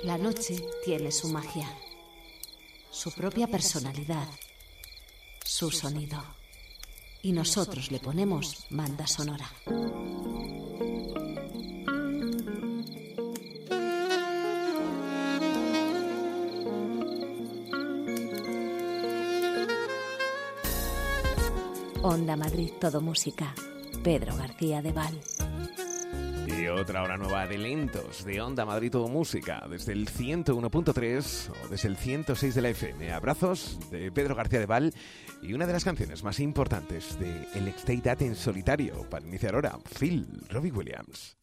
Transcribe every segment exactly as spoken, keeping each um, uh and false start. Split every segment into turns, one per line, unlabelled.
La noche tiene su magia, su propia personalidad, su sonido. Y nosotros le ponemos banda sonora. Onda Madrid Todo Música, Pedro García de Val.
Y otra hora nueva de lentos de Onda Madrid Todo Música, desde el ciento uno punto tres o desde el ciento seis de la F M. Abrazos de Pedro García de Val y una de las canciones más importantes de El Stay That en solitario, para iniciar ahora, Phil, Robbie Williams.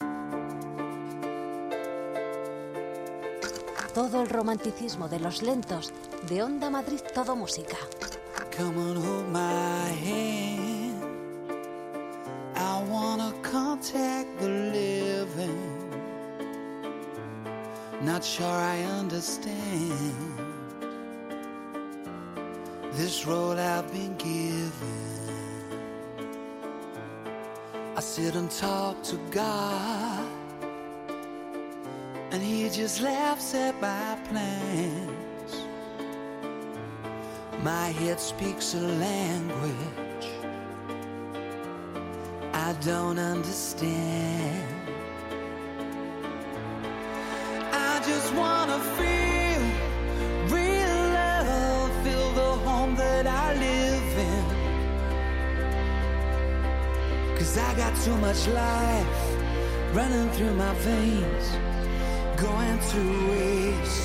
Todo el romanticismo de los lentos de Onda Madrid Todo Música.
Come on, hold my hand. I wanna contact the living. Not sure I understand this road I've been given. I sit and talk to God, and He just laughs at my plans. My head speaks a language I don't understand. I just wanna feel real love, feel the home that I live in. 'Cause I got too much life running through my veins, going to waste.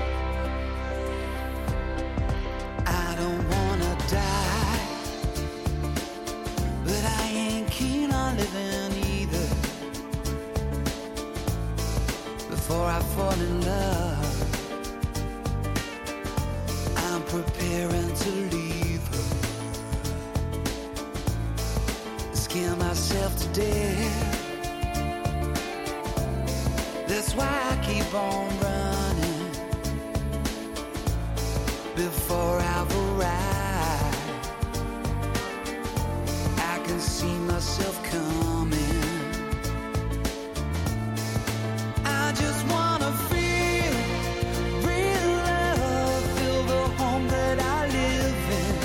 I don't wanna die, but I ain't keen on living either. Before I fall in love, I'm preparing to leave her. Scare myself to death. That's why I keep on running. Before I've arrived, I can see myself coming. I just wanna feel real love, feel the home that I live in.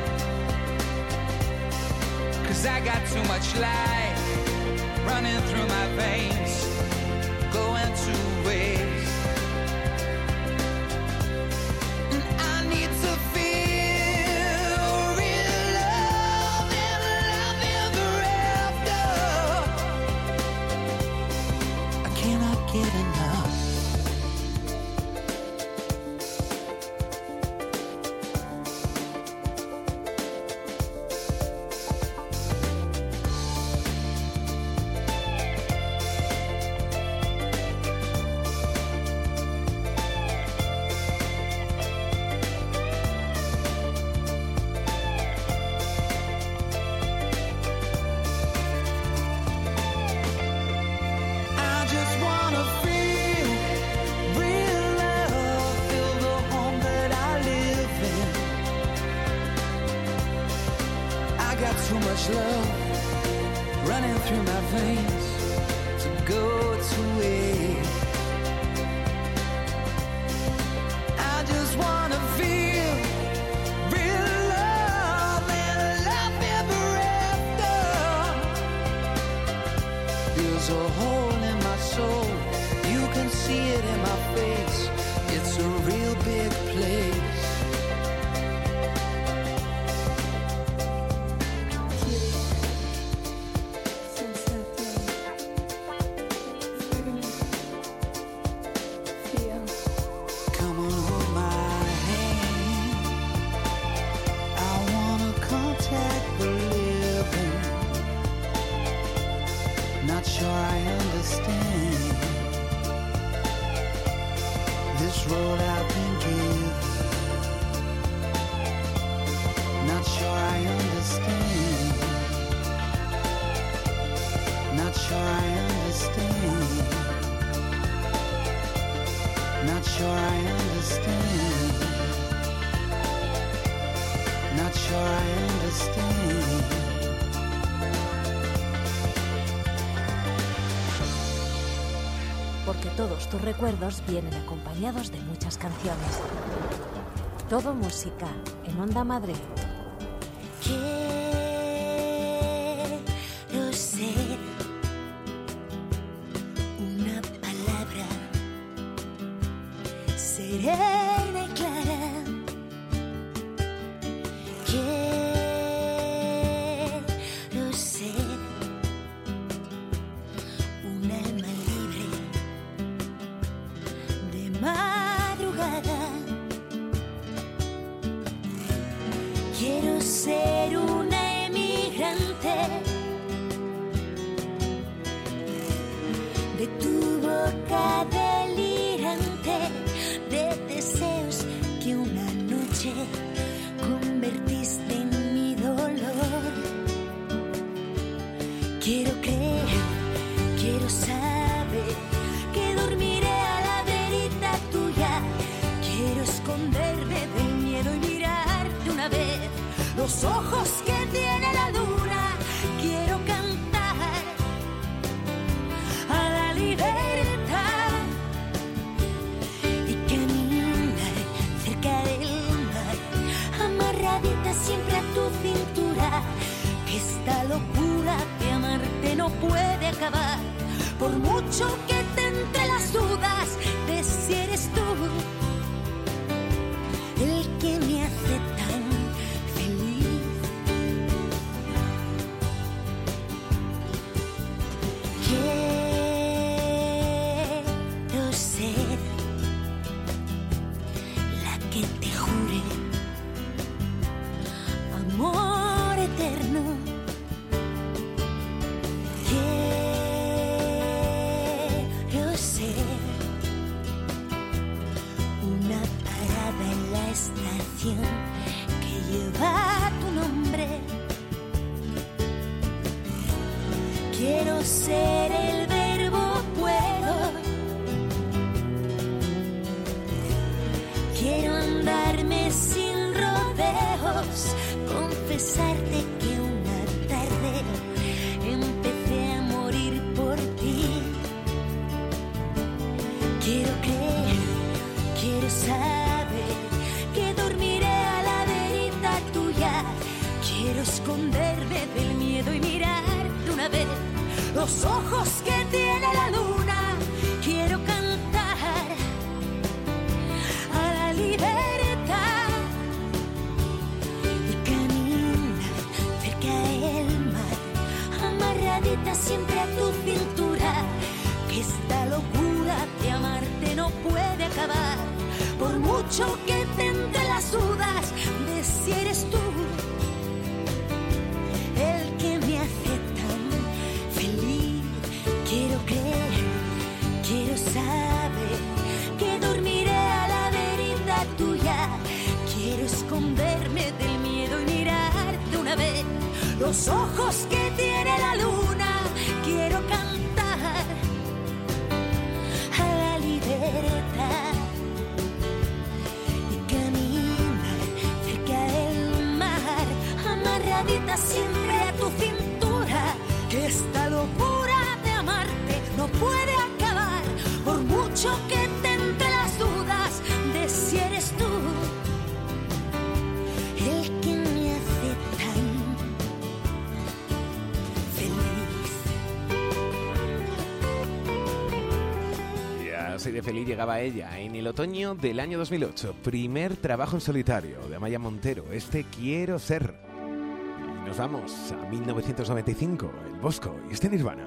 'Cause I got too much life running through my veins, going to waste. Love running through my veins to go to waste. I just wanna feel real love and love ever after. There's a hole in my soul, you can see it in my face. It's a real big place.
todos tus recuerdos vienen acompañados de muchas canciones. Todo música en Onda Madrid.
Quiero ser una palabra serena y clara. Quiero ser un alma libre de madrugada. Quiero ser una emigrante de tu boca delirante, de deseos que una noche convertiste en mi dolor. Quiero creer, quiero saber que dormiré a la verita tuya. Quiero esconderme del miedo y mirarte una vez los ojos que tiene la luna. Quiero cantar a la libertad y caminar cerca del mar, amarradita siempre a tu cintura. Que esta locura de amarte no puede acabar, por mucho que te entre las dudas de si eres tú el que me hace tan feliz. Quiero ser la que te jure amor eterno. Quiero ser una parada en la estación que lleva tu nombre. Quiero ser el verbo puedo. Quiero andarme sin rodeos, confesarte que una tarde empecé a morir por ti. Quiero creer, quiero saber que dormiré a la verita tuya. Quiero esconderme del miedo y mirarte una vez los ojos que tiene la luna. Quiero cantar a la libertad y caminar cerca del mar, amarradita siempre a tu cintura. Que esta locura de amarte no puede acabar, por mucho que te entre las dudas de si eres tú el que me hace tan feliz. Quiero creer, quiero saber que dormiré a la verita tuya. Quiero esconderme del miedo y mirarte una vez los ojos que tiene la luna. Quiero cantar a la libertad y caminar cerca del mar, amarradita siempre a tu cintura. Que esta locura de amarte no puede acabar, por mucho que te entre las dudas de si eres tú el que me hace tan feliz.
Y así de feliz llegaba ella en el otoño del año dos mil ocho. Primer trabajo en solitario de Amaya Montero, este Quiero Ser. Y nos vamos a mil novecientos noventa y cinco, El Bosco y este Nirvana.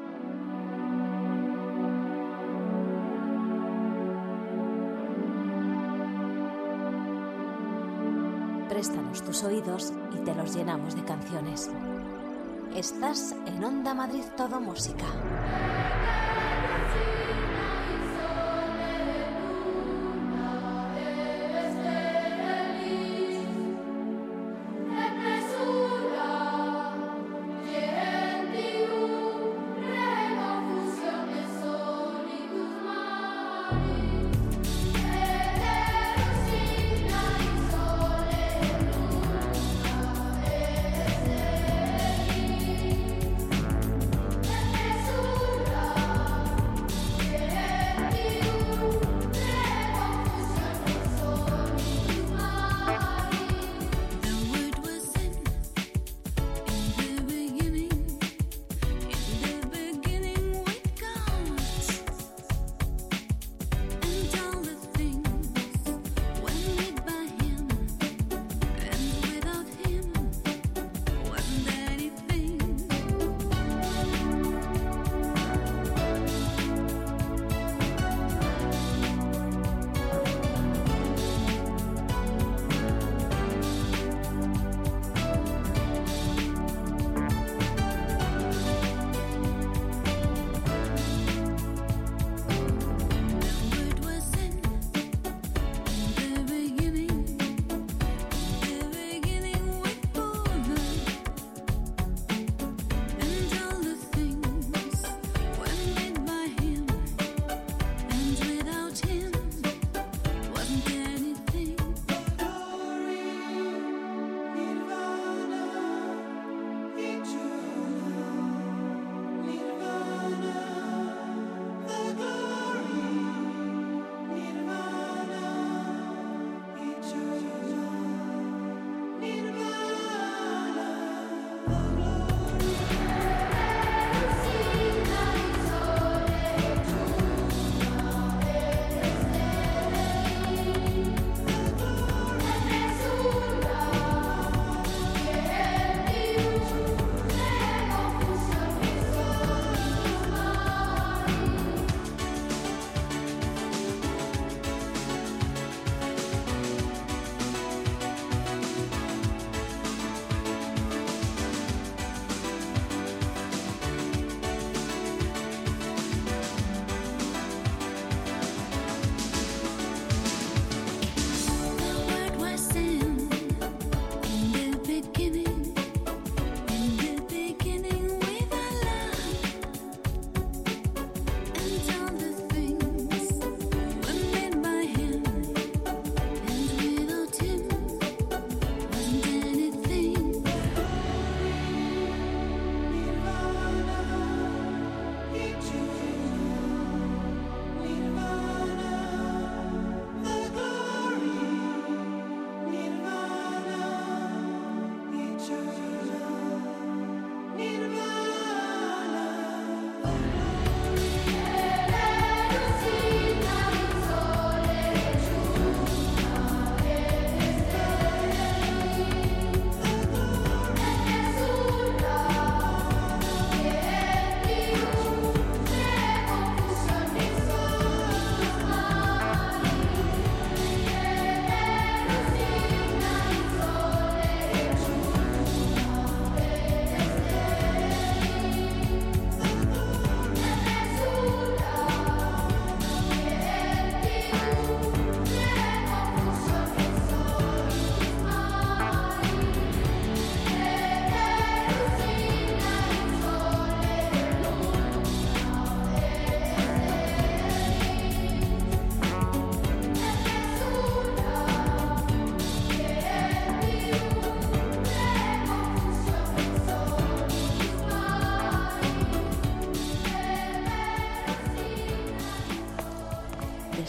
Préstanos tus oídos y te los llenamos de canciones. Estás en Onda Madrid Todo Música.
Thank you.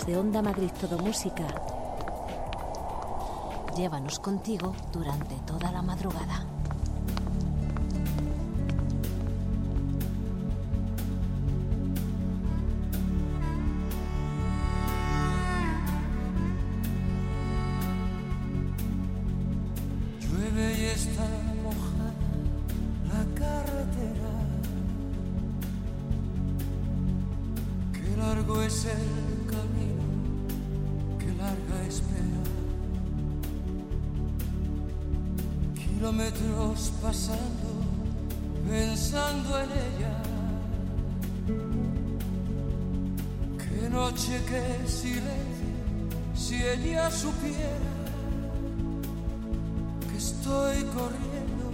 de Onda Madrid Todo Música. Llévanos contigo durante toda la madrugada.
Llueve y está mojada la carretera. Qué largo es el camino, qué larga espera. Kilómetros pasando, pensando en ella. Qué noche, qué silencio, si ella supiera que estoy corriendo,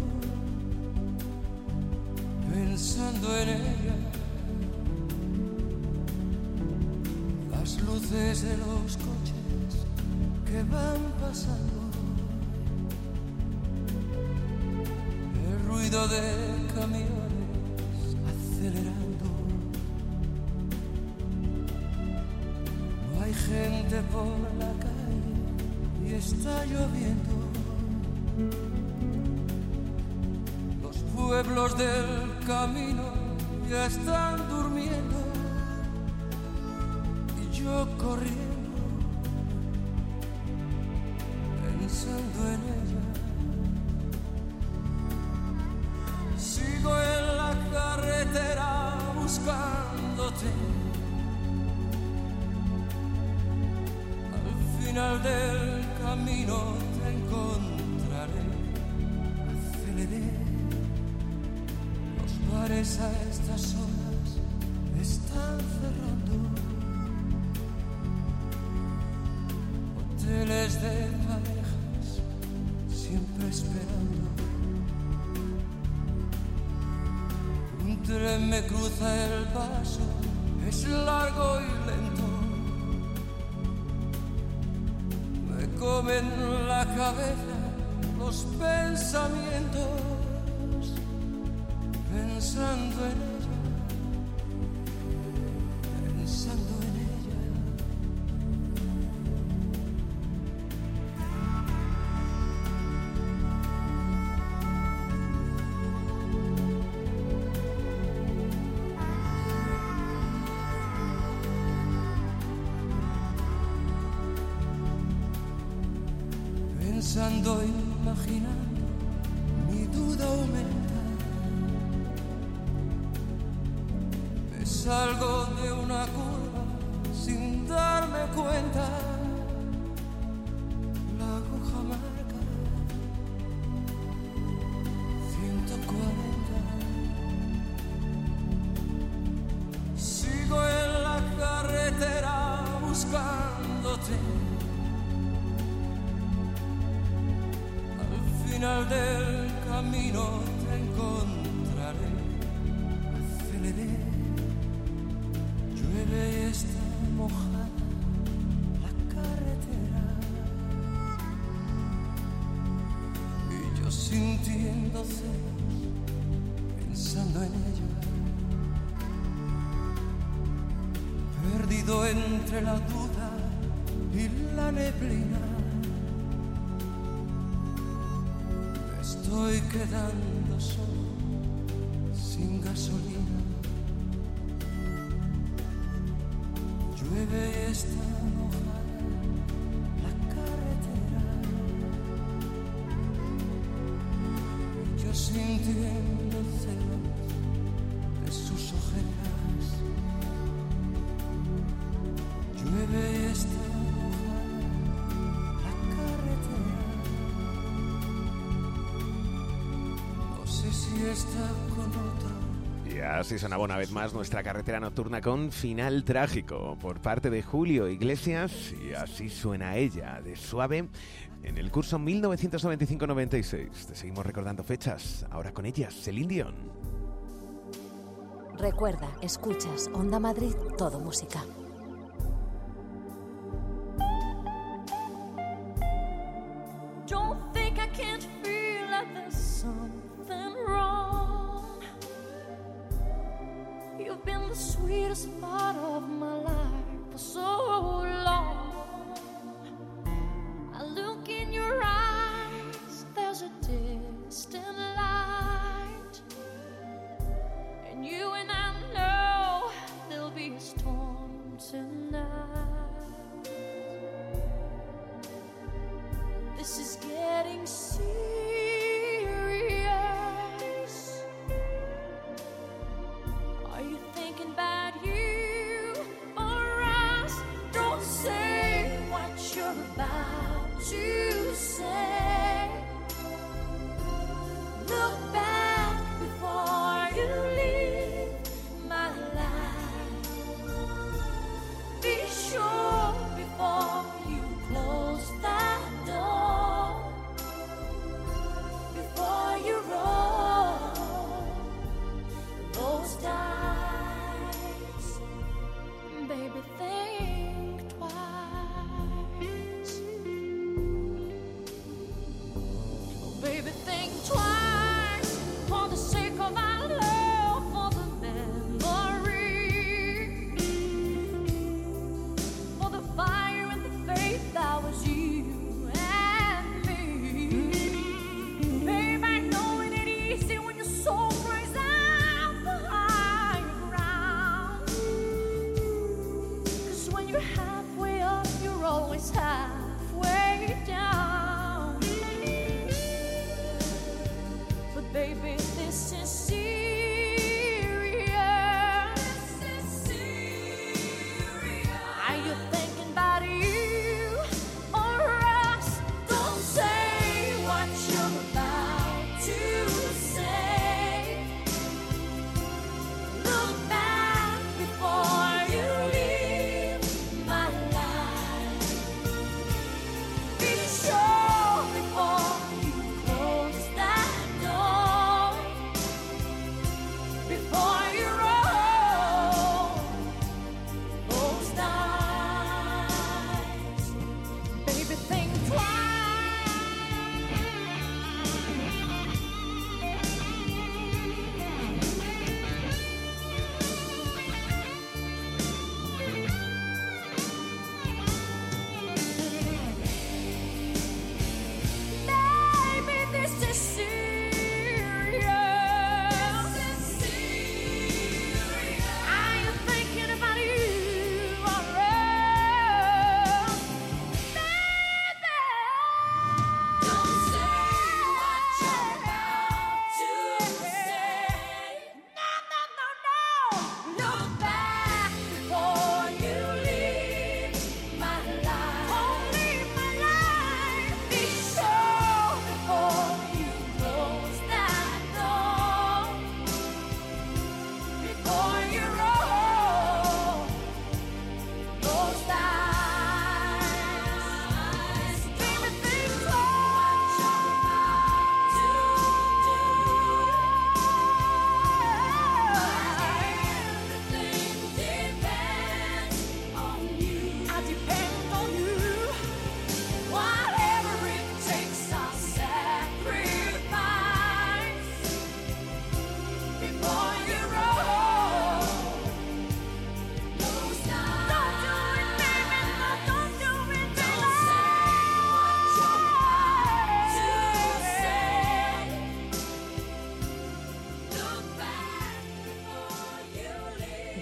pensando en ella. Las luces de los coches que van pasando, el ruido de camiones acelerando. No hay gente por la calle y está lloviendo. Los pueblos del camino ya están durmiendo y yo corriendo, pensando en ella. Sigo en la carretera buscándote. Al final del camino te encontraré. Aceleré. Los bares a estas horas están cerrando. Hoteles de parejas siempre esperando. Un tren me cruza el paso, es largo y lento. Me comen la cabeza los pensamientos, pensando en ella, pensando en ella. Pensando, imaginando, mi duda aumenta. Me salgo de una curva sin darme cuenta. La aguja marca ciento cuarenta. Sigo en la carretera buscándote. Al final del camino te encontraré. Aceleré. Llueve y está mojada la carretera. Y yo sintiendo celos, pensando en ella. Perdido entre la duda y la neblina. Estoy quedando solo, sin gasolina. Llueve y está mojada la carretera. Yo sintiendo celos de sus ojeras. Llueve y está está con otro.
Y así sonaba una vez más nuestra carretera nocturna con Final Trágico por parte de Julio Iglesias, y así suena ella de Suave en el curso mil novecientos noventa y cinco noventa y seis. Te seguimos recordando fechas, ahora con ellas, Celine Dion.
Recuerda, escuchas Onda Madrid Todo Música.
Don't think I can't feel like there's something wrong. You've been the sweetest part of my life for so long.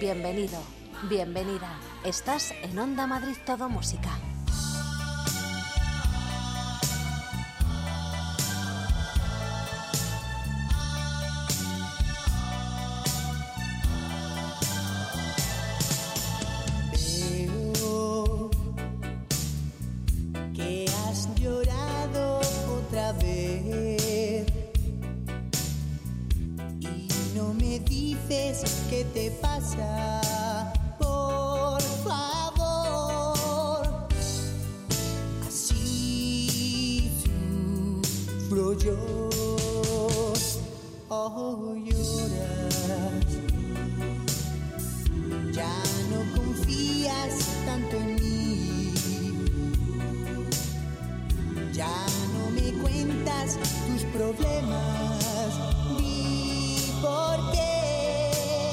Bienvenido, bienvenida. Estás en Onda Madrid Todo Música.
Veo que has llorado otra vez y no me dices qué te pasa. Por favor, así sufro yo. Oh, lloras, ya no confías tanto en mí, ya no me cuentas tus problemas. Di por qué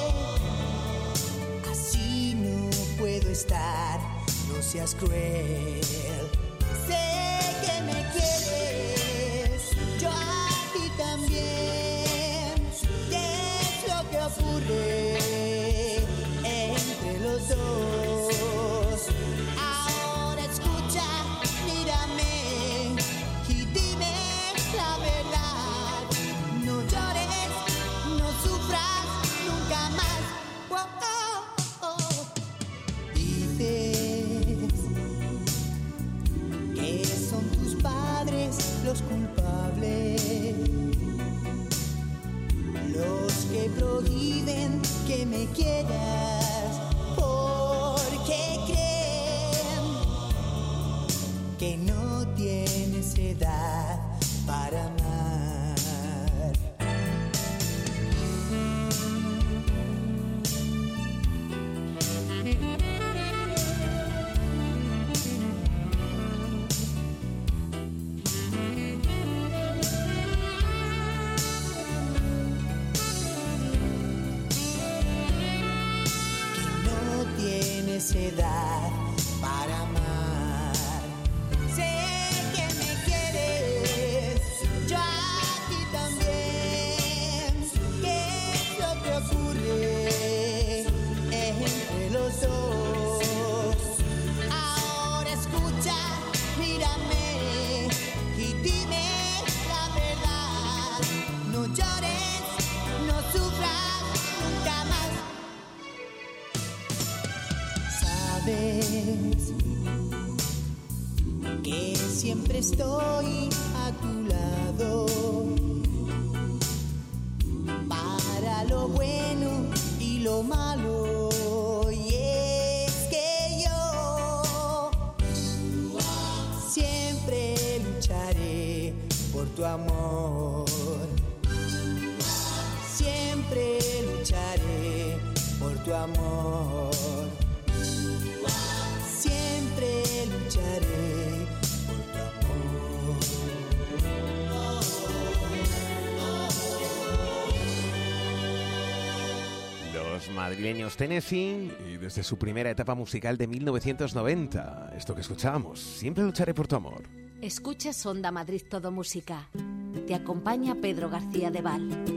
así no puedo estar, no seas cruel. Sé que me quieres, yo a ti también. ¿Qué es lo que ocurre entre los dos? Ahora escucha, mírame y dime la verdad. No llores, no sufras nunca más. Oh, oh, oh. Dices que son tus padres los culpables, los que prohíben que me quieras, porque creen que no tienes edad para amar. Edad para amar. Sé que me quieres, yo a ti también. ¿Qué es lo que ocurre entre los dos? Ahora escucha, mírame y dime la verdad. No llores, no sufras nunca más. Sabes que siempre estoy a tu lado, para lo bueno y lo malo. Y es que yo siempre lucharé por tu amor, siempre lucharé por tu amor. Siempre lucharé por tu amor.
Los madrileños Tennessee y desde su primera etapa musical de mil novecientos noventa, esto que escuchábamos, Siempre lucharé por tu amor.
Escuchas Onda Madrid Todo Música. Te acompaña Pedro García de Val.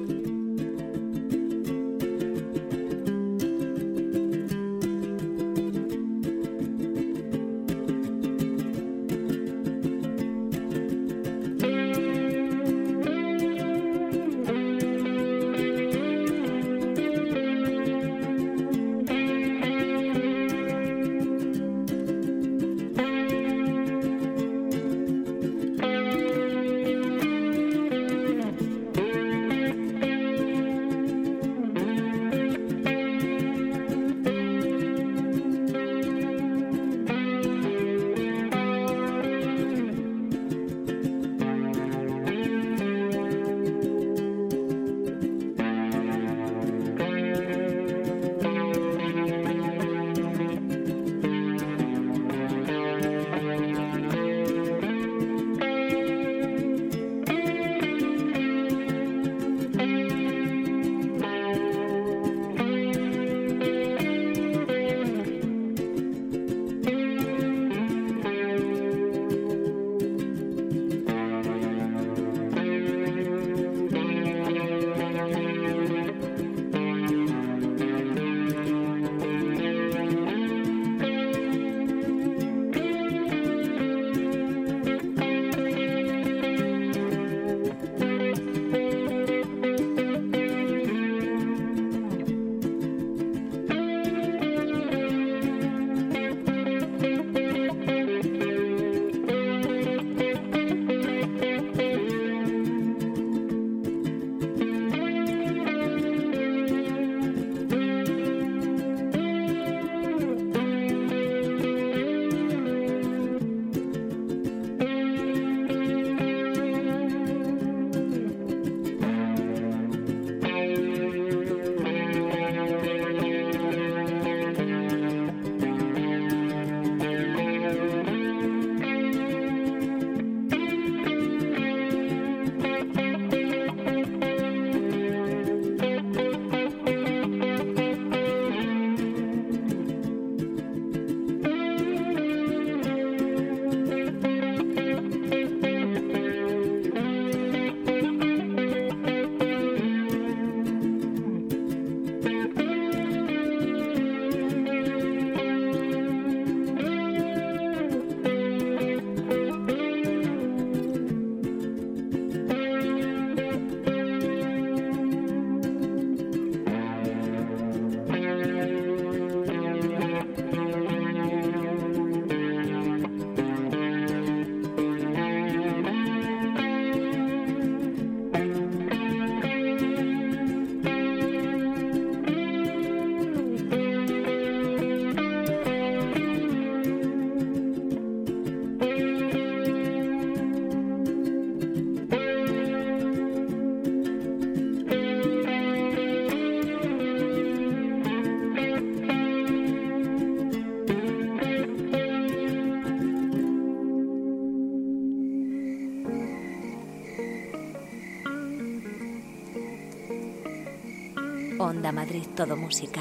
Onda Madrid, todo música.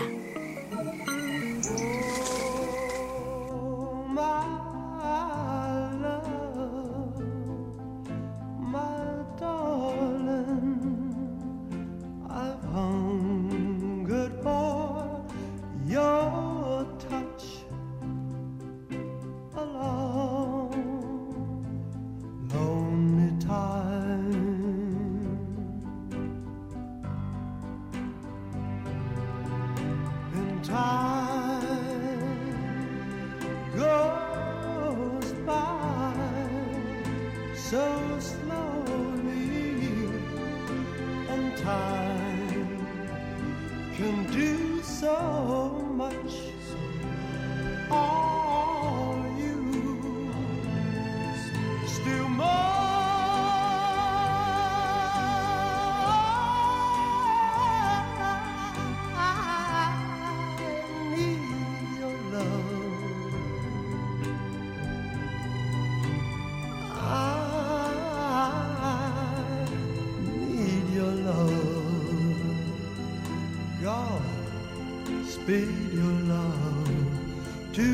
Speed your love to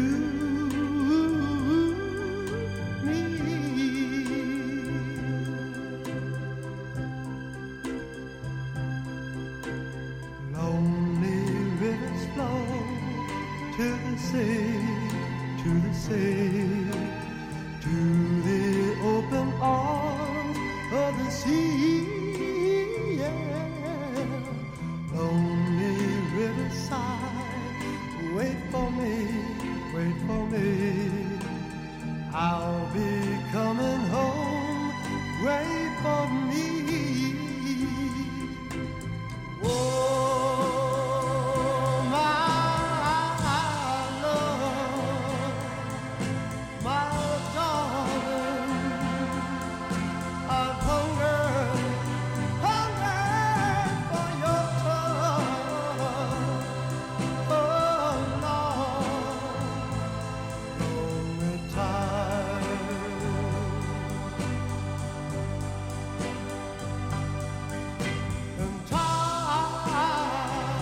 me. Lonely rivers flow to the sea, to the sea, to the open arms of the sea. Yeah. Lonely riverside, wait for me, wait for me. I'll be coming home, wait for me. Oh, my love, my darling, I've hungered, hungered for your touch. Oh, Lord, lonely time. And time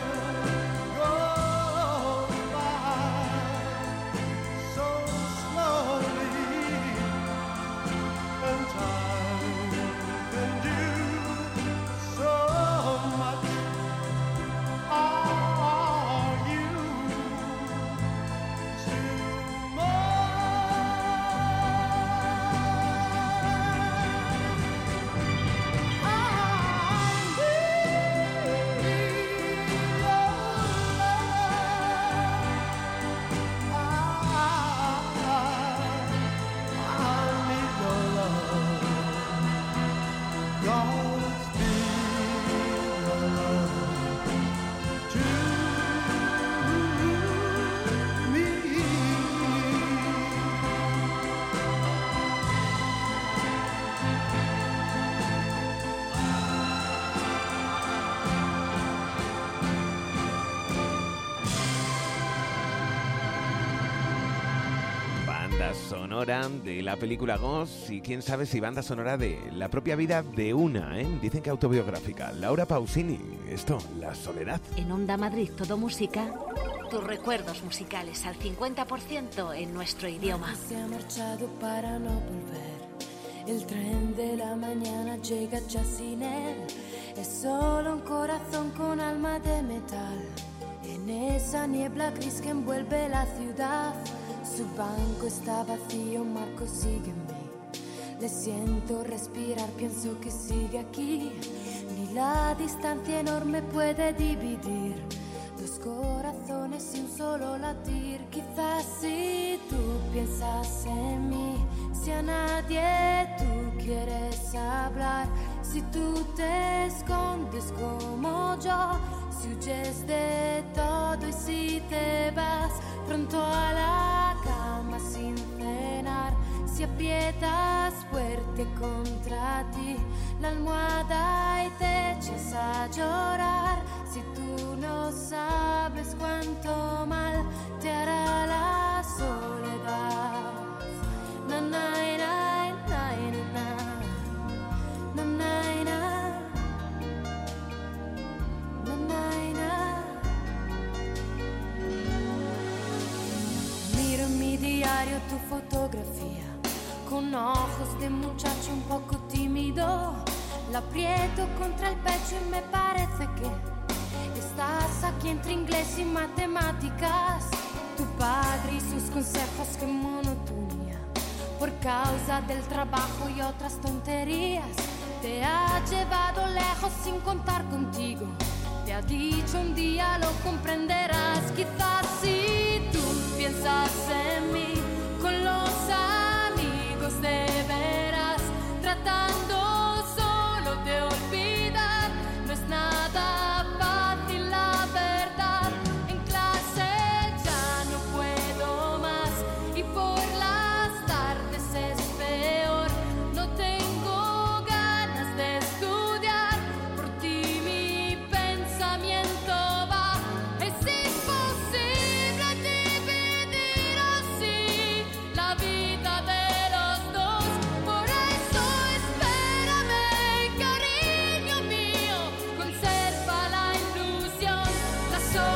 goes by so slowly, and time can do so much. Are you still
Banda sonora de la película Ghost y quién sabe si banda sonora de la propia vida de una, ¿eh? Dicen que autobiográfica. Laura Pausini, esto, La Soledad.
En Onda Madrid, todo música. Tus recuerdos musicales al cincuenta por ciento en nuestro idioma.
Se ha marchado para no volver. El tren de la mañana llega ya sin él. Es solo un corazón con alma de metal. En esa niebla gris que envuelve la ciudad. Su banco está vacío, Marco sígueme. Le siento respirar, pienso que sigue aquí. Ni la distancia enorme puede dividir dos corazones y un solo latir. Quizás si tú piensas en mí, si a nadie tú quieres hablar, si tú te escondes como yo, si huyes de todo y si te vas pronto a la cama sin cenar, si aprietas fuerte contra ti la almohada y te echas a llorar, si tú no sabes cuánto mal te hará la soledad. Na, na, na, na, na, na, na, na, na, na. tu fotografía con ojos de muchacho un poco tímido. La aprieto contra el pecho y me parece que estás aquí entre inglés y matemáticas. Tu padre y sus consejos, qué monotonía. Por causa del trabajo y otras tonterías, te ha llevado lejos sin contar contigo. Te ha dicho un día lo comprenderás. Quizás si tú piensas en mí con los amigos de veras, tratando solo de olvidar, no es nada fácil la verdad. En clase ya no puedo más y por las tardes es peor. No tengo ganas de estudiar, por ti mi pensamiento va. Es imposible dividir así la vida de los dos. Por eso espérame, cariño mío, conserva la ilusión. La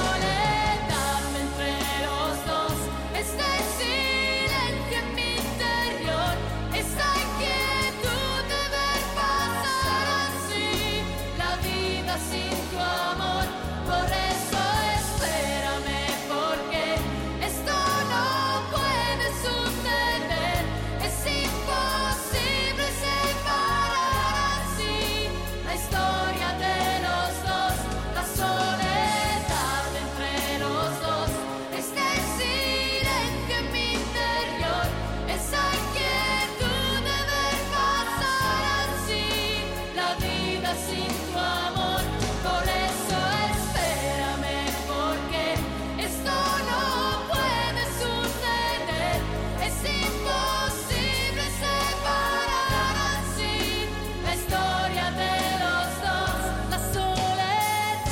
soledad entre los dos, este silencio en mi interior, esa inquietud de ver pasar así la vida sin tu amor. Por eso espérame, porque esto no puede suceder. Es imposible separar así la historia de los dos. La soledad entre los dos, este silencio en mi interior, esa inquietud de ver pasar así la vida sin tu amor. Por eso espérame, porque esto no puede suceder. Es imposible separar así la historia de los dos. La soledad.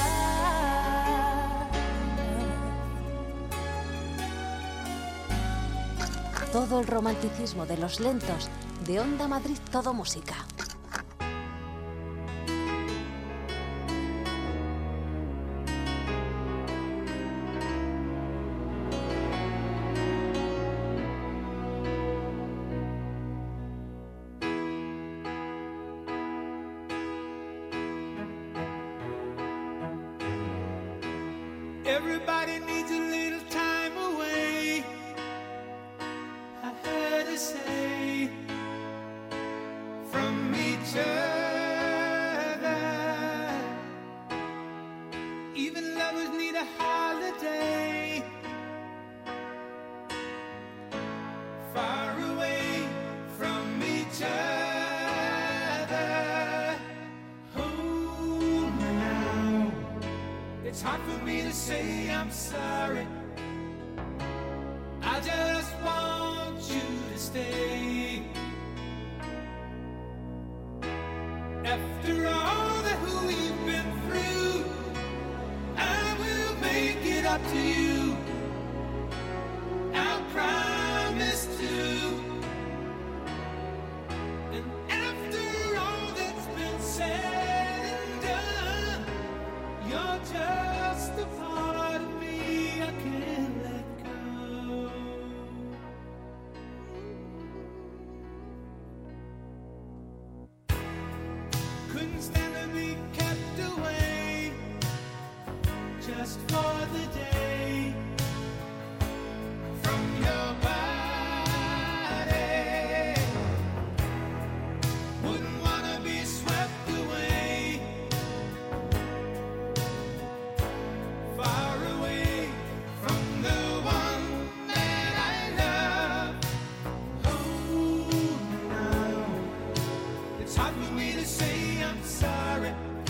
Todo el romanticismo de los lentos de Onda Madrid, todo música.
Everybody needs a little time away, I heard her say, from each other. Even lovers need a holiday, far away from each other. Hold me now, it's hard for me to say I'm sorry. I just want you to stay. After all that we've been through, I will make it up to you. I promise to. And after all that's been said and done, you're just a part of me I can't let go. Couldn't stand to be kept away just for the day from your body. Wouldn't wanna be swept away, far away from the one that I love. Oh, now it's hard for me to say I'm sorry.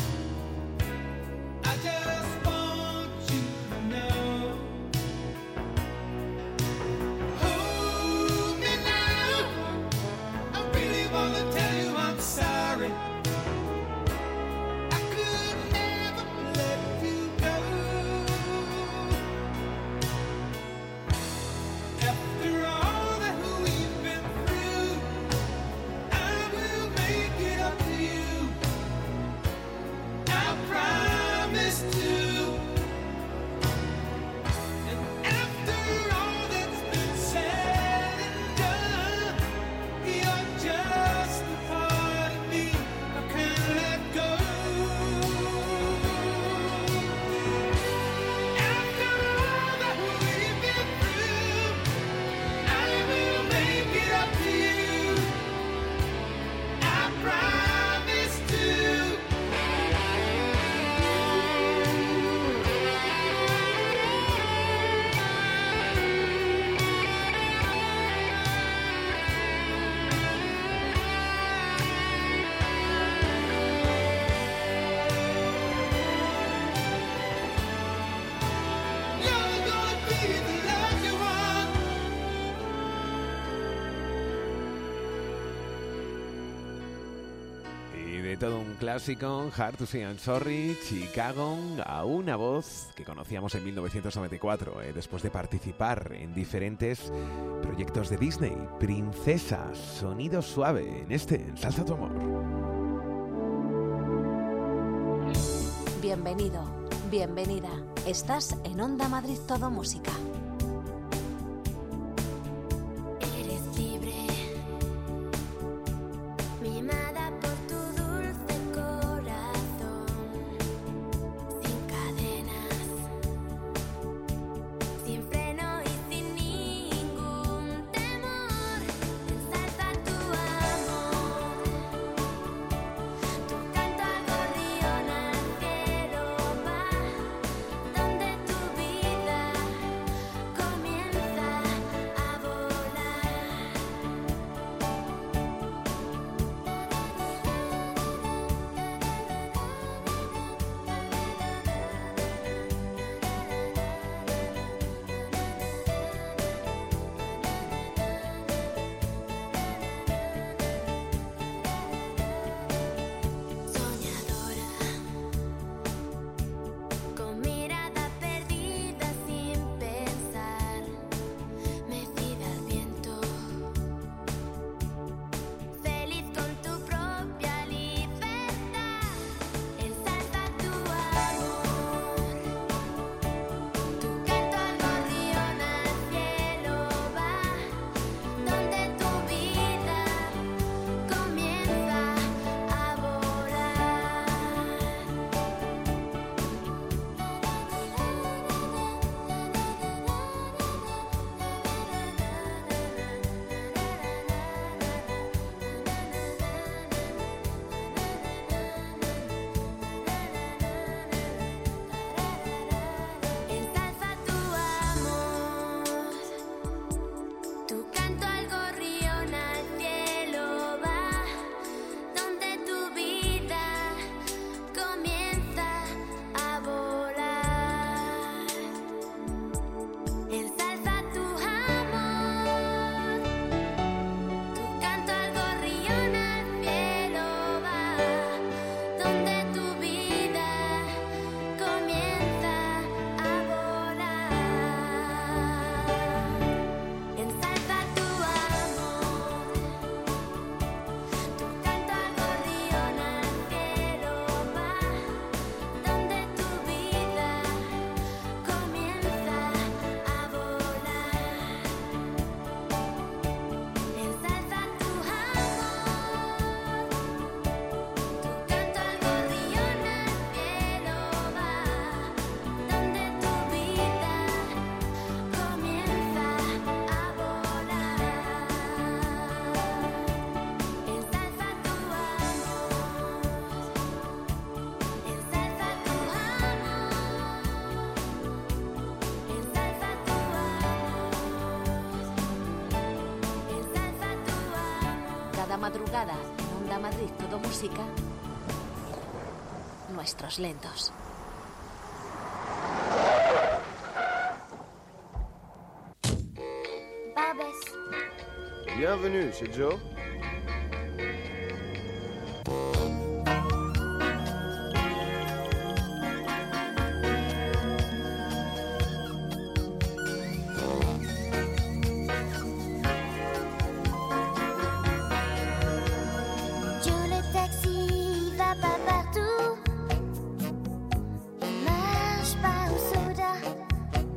I just want you to know. Hold me now, I really wanna tell you I'm sorry. I could never let you go. After all that we've been through, I will make it up to you.
de todo un clásico, Hard to Say I'm Sorry, Chicago, a una voz que conocíamos en mil novecientos noventa y cuatro, eh, después de participar en diferentes proyectos de Disney. Princesa, sonido suave, en este Ensalza tu amor.
Bienvenido, bienvenida. Estás en Onda Madrid Todo Música. Madrugada en Onda Madrid Todo Música, nuestros lentos.
Babes. Bienvenue chez Joe.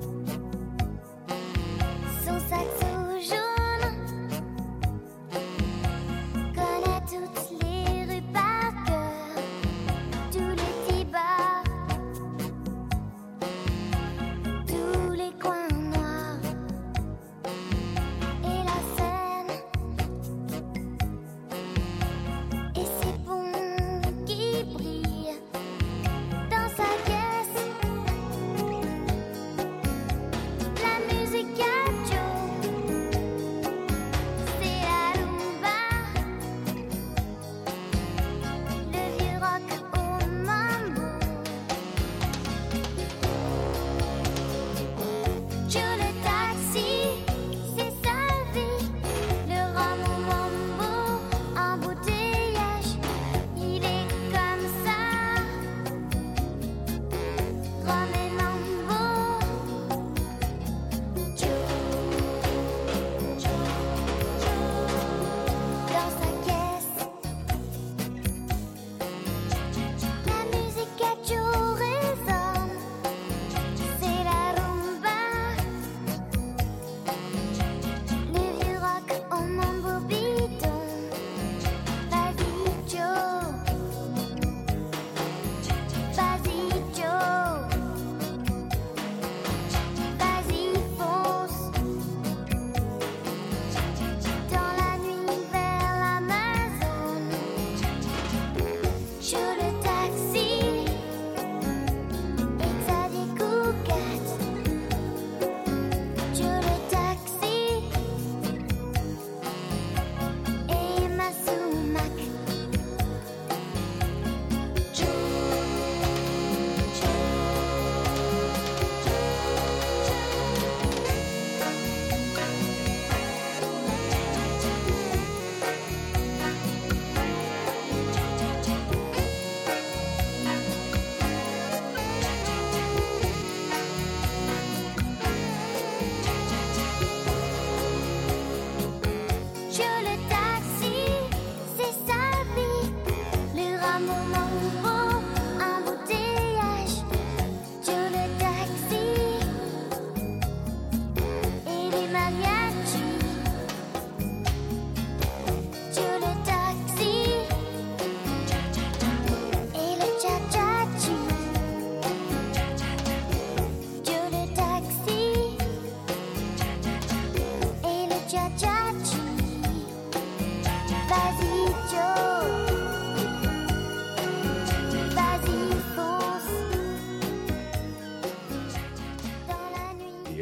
Son saxo jaune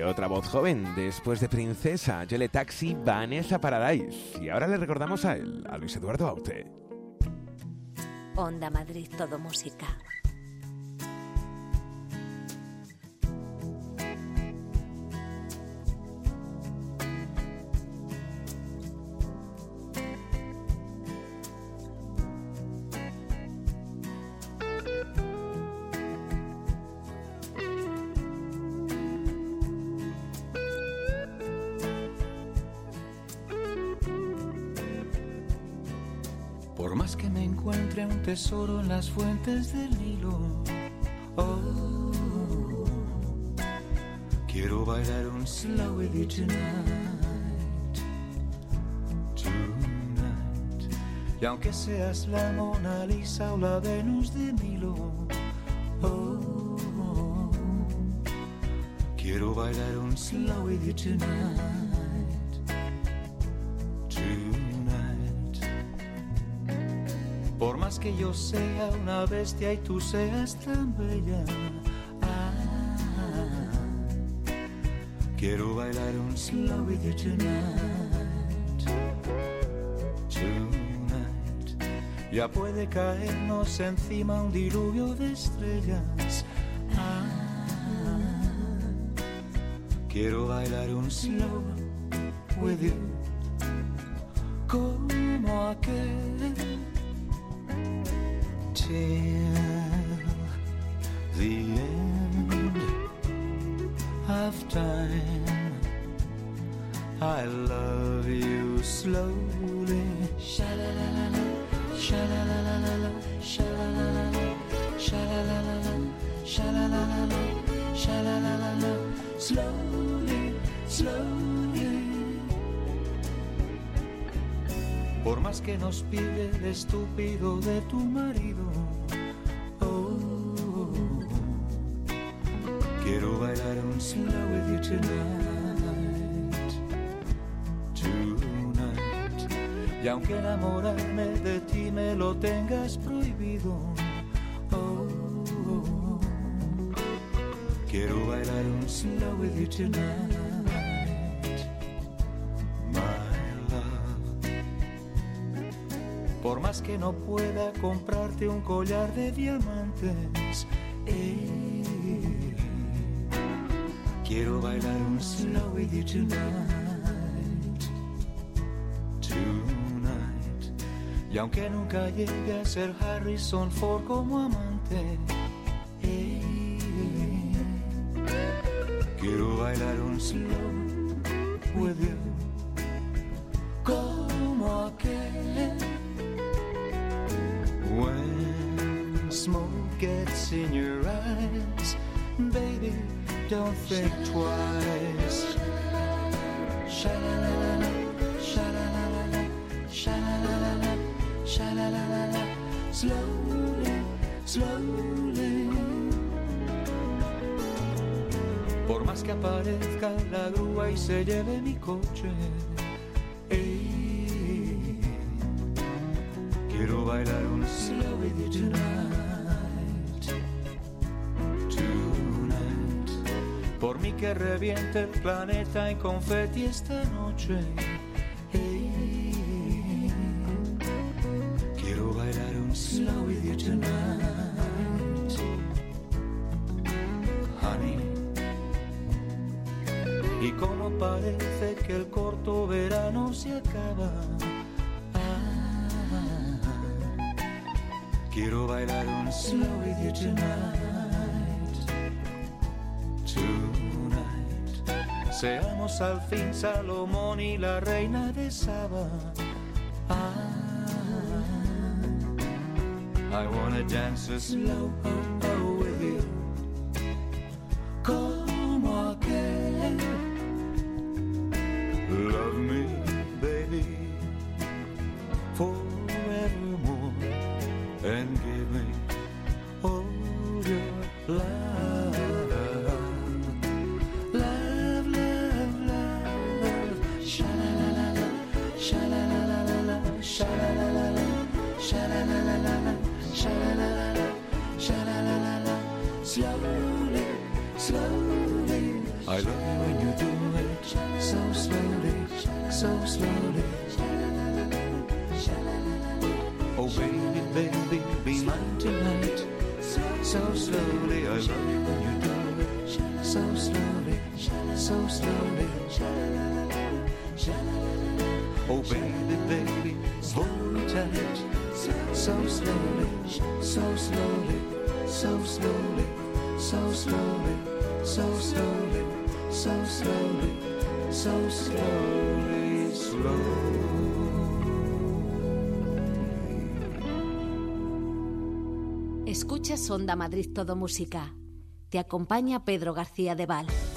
otra voz joven, después de Princesa, Yole Taxi, Vanessa Paradise. Y ahora le recordamos a él, a Luis Eduardo Aute.
Onda Madrid, todo música.
Por más que me encuentre un tesoro en las fuentes del Nilo, oh, quiero bailar un slow with you tonight, tonight. Y aunque seas la Mona Lisa o la Venus de Milo, oh, quiero bailar un slow with you tonight. Por más que yo sea una bestia y tú seas tan bella, ah, quiero bailar un slow with you tonight, tonight. Ya puede caernos encima un diluvio de estrellas, ah, quiero bailar un slow with you, como aquel. Till the end of time, I love you slowly. Sha-la-la-la-la, sha-la-la-la-la, sha-la-la-la-la, sha-la-la-la-la, sha-la-la-la-la, sha-la-la-la-la, slowly, slowly. Por más que nos pide el estúpido de tu marido, oh, quiero bailar un slow with you tonight, tonight. Y aunque enamorarme de ti me lo tengas prohibido, oh, quiero bailar un slow with you tonight. Por más que no pueda comprarte un collar de diamantes, eh, quiero bailar un slow with you tonight, tonight. Y aunque nunca llegue a ser Harrison Ford como amante, eh, quiero bailar un slow with you, como aquel. When smoke gets in your eyes, baby, don't think twice. Sha-la-la-la-la, sha-la-la-la-la, sha-la-la-la-la, sha-la-la-la-la, slowly, slowly. Por más que aparezca la grúa y se lleve mi coche, quiero bailar un slow with you tonight, tonight. Por mí que reviente el planeta en confeti esta noche, hey, quiero bailar un slow with you tonight, honey. Y como parece que el corto verano se acaba, quiero bailar un slow with you tonight, tonight. Seamos al fin Salomón y la reina de Saba. Ah, I wanna dance a slow oh, with you, como aquel. Love me, baby, forevermore. And give me all your love, love, love, love. Sha-la-la-la-la, sha-la-la-la-la, sha-la-la-la-la, sha-la-la-la-la, sha-la-la-la-la, sha-la-la-la-la. Slowly, slowly, I love you when you do it so slowly, so slowly. Oh baby, baby, be mine tonight. So slowly, I love you when you do it so slowly, so slowly. Oh baby, baby, hold me tight. So slowly, so slowly, so slowly, so slowly, so slowly, so slowly, so slowly, slowly.
Escuchas Onda Madrid Todo Música. Te acompaña Pedro García de Val.